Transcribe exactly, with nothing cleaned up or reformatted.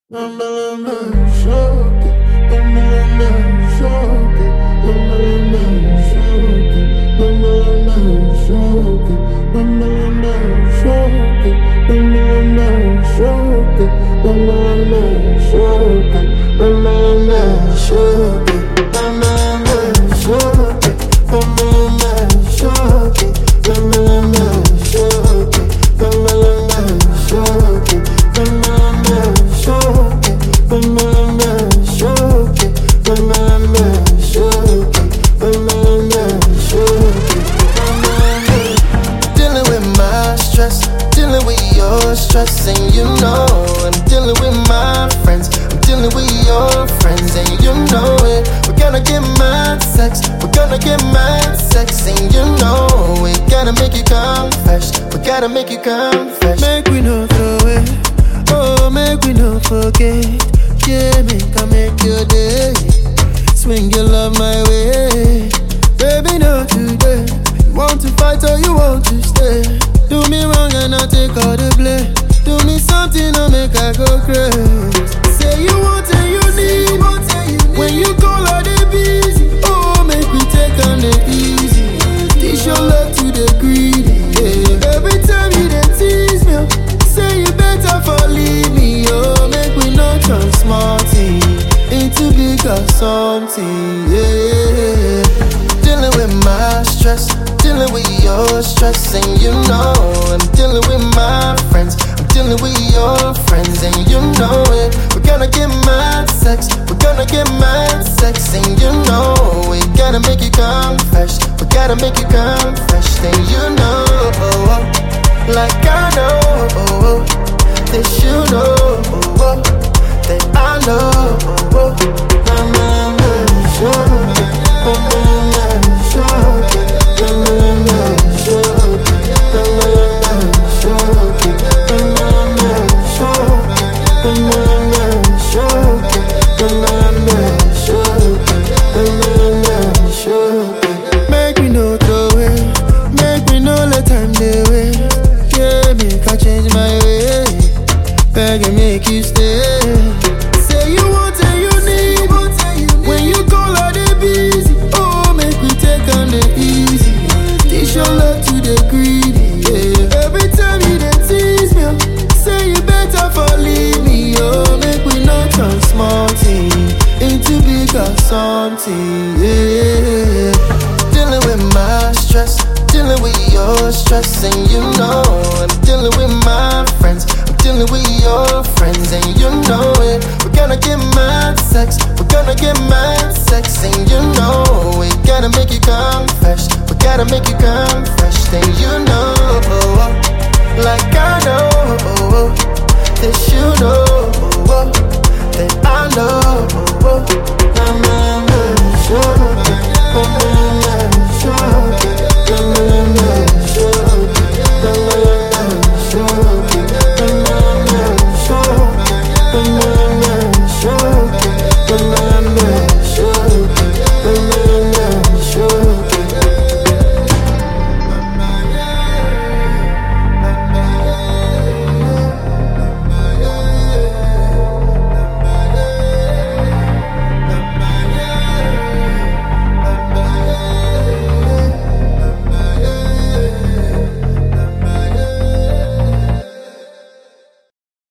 Dealing with your stress, and you know I'm dealing with my friends. I'm dealing with your friends, and you know it. We're gonna get mad sex, we're gonna get mad sex, and you know we gotta make you confess. We gotta make you confess. Make we no throw it, oh make we no forget. Yeah, make I make your day. Swing your love my way, baby, not today. You want to fight or you want to stay? Do me wrong and I take all the blame. Do me something to make I go crazy. Say you want and you need. When you call her they busy. Oh, make we take on the easy. Teach your love to the greedy. Yeah. Every time you they tease me, say you better for leave me. Oh, make we not turn small thing into bigger something. Yeah. Dealing with my stress, dealing with your stress, and you know I'm dealing with my friends. I'm dealing with your friends, and you know it. We're gonna get mad sex, we're gonna get mad sex, and you know we gotta make you confess. We gotta make you confess, then you know, like I know that you know that I know. I'm not sure. Make me no throw it, make me no let time dey waste. Yeah, make I change my way, beg and make you stay. Say you want and you need. When you call her they busy. Oh, make we take on the easy. Teach your love to the greedy. Yeah. Every time you they tease me, say you better for leave me. Oh, make we not turn small thing into bigger something. Yeah. Dealing with my stress, dealing with your stress, and you know I'm dealing with my friends. I'm dealing with your friends, and you know it. We're gonna get mad sex, we're gonna get mad sex, and you know we gotta make you confess. We gotta make you confess, then you know, like I know that you know that I know.